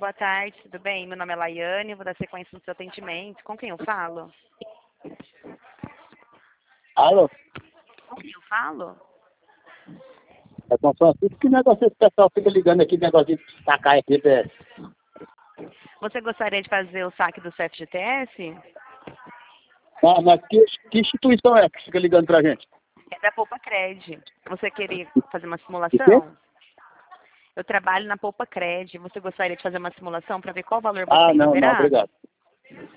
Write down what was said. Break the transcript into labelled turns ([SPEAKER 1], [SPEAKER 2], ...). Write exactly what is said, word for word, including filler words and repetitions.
[SPEAKER 1] Boa tarde, tudo bem? Meu nome é Laiane, vou dar sequência no seu atendimento. Com quem eu falo?
[SPEAKER 2] Alô?
[SPEAKER 1] Com quem eu falo?
[SPEAKER 2] É São Francisco, que negócio esse pessoal fica ligando aqui, negócio de tacar aqui, é.
[SPEAKER 1] Você gostaria de fazer o saque do seu F G T S?
[SPEAKER 2] Ah, mas que, que instituição é que fica ligando pra gente?
[SPEAKER 1] É da Poupa Cred. Você queria fazer uma
[SPEAKER 2] De quê?
[SPEAKER 1] simulação? Eu trabalho na Poupa Cred. Você gostaria de fazer uma simulação para ver qual valor você
[SPEAKER 2] Ah,
[SPEAKER 1] tem
[SPEAKER 2] não, não,
[SPEAKER 1] liberado?
[SPEAKER 2] obrigado.